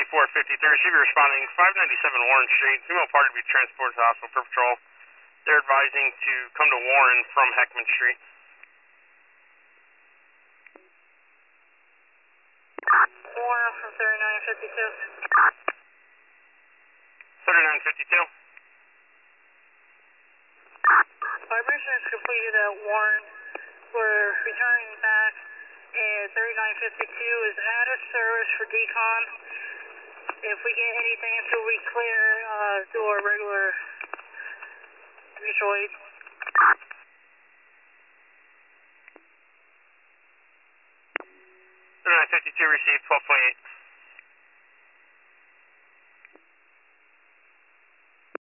2453, receiver responding 597 Warren Street. Female party to be transported to the hospital per patrol. They're advising to come to Warren from Heckman Street. Warren from 3952. 3952. Vibration is completed at Warren. We're returning back, and 3952 is out of service for decon. If we get anything until we clear, do our regular mutual aid. 3952 received 12.8.